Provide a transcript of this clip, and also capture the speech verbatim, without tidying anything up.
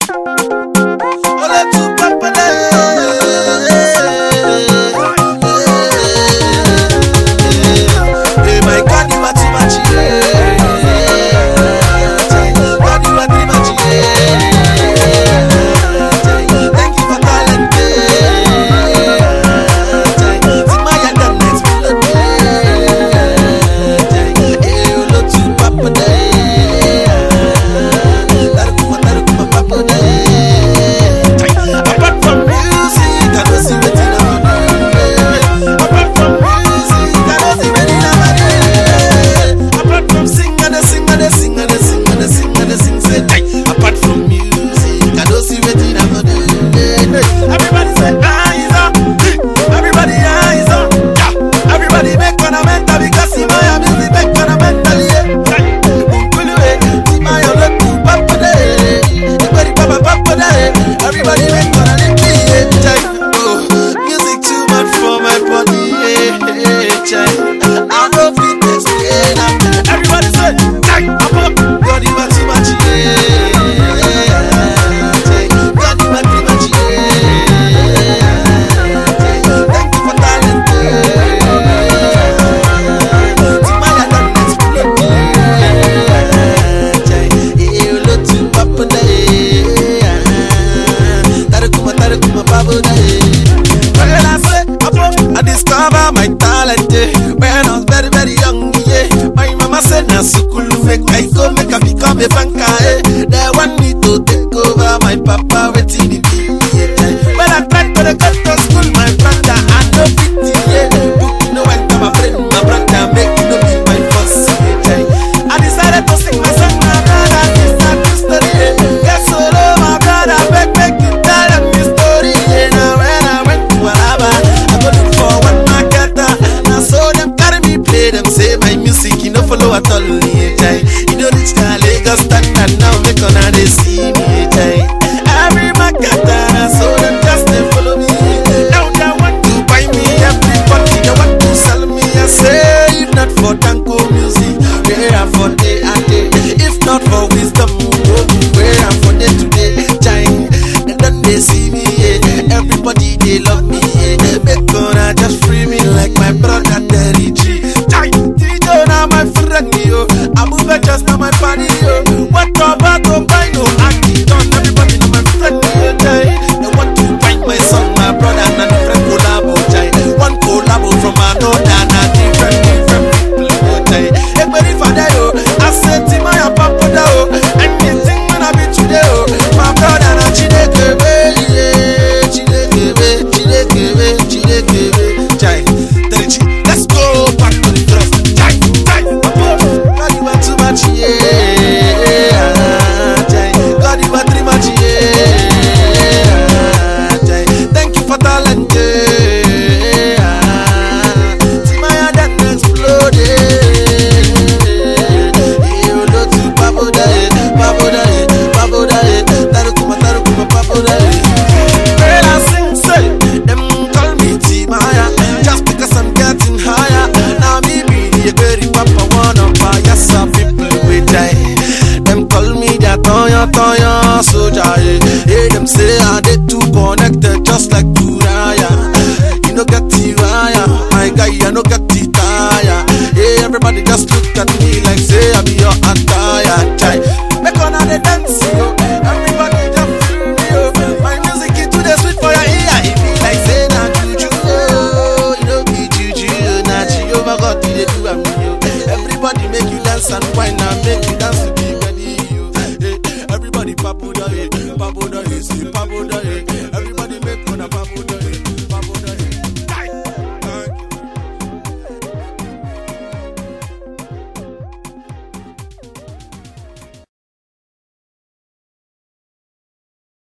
I discover my talent, yeah. When I was very, very young, yeah. My mama said, na sukulu make I go make I become a banker, eh. They want me to take over my papa, waiting in the yeah. When I tried to go to school, my brother, I no pity, yeah. Book no enter my friend, my brother, make no be my boss, yeah. I decided to sing my song, my brother, this not the story, yeah. Guess solo, my brother, make, make you tell them the story, yeah. Now when I went to Alaba, I go look for one marketer. Now so them carry me play, them say my music, you know follow at all, yeah. You know this guy Lagos standard now, make on how they see me, yeah. Every marketer, so them just they follow me. Now they want to buy me, everybody they want to sell me. I say if not for Tanko music, where I'm for day and day. If not for wisdom, where I'm for day today, giant. And then they see me, yeah. Everybody they love me, yeah. Make gonna just free me like my brother Terry G. Giant, D J now my friend, yo. I move it just now my body, yo. What about to buy no acting done? Everybody know my friend, yo. They want to find my song, my brother, and a different collabo, jai. One collabo from another, and a different, different people, yo, jai. Everybody for that, yo. I said, Tima, ya papa, yo. Anything when I be today, yo. My brother, na Chidekebe, yeah. Chidekebe, Chidekebe, Chidekebe, jai. Terry, let's go back to the dress, jai, jai. God, you are too much, yeah. Jai. God, you are too much, yeah. Jai. Thank you for talent, yeah. Timaya done exploded. You know to Paboda, Paboda, Paboda, Tarukuma, Tarukuma, Paboda. When I sing, say, them call me Timaya, just because I'm getting higher. Now me be the very papa one of my yes, people with die. Them call me that Toya Toya soldier. Hey, them say I they too connected, just like Turaya. You know get the wire, my guy, I no get the tire. Hey, everybody just look at me like say I be your attire. Chai, make on the dance, yo. Everybody just feel me, yo. My music is too the sweet for your ear. It be like say na juju, yo. You know be juju, yo. Na Jehovah God they do am, yo. Everybody make you dance and wine and make you dance to be ready, yo. Hey, everybody papoda, hey, papoda, hey, say papoda, hey.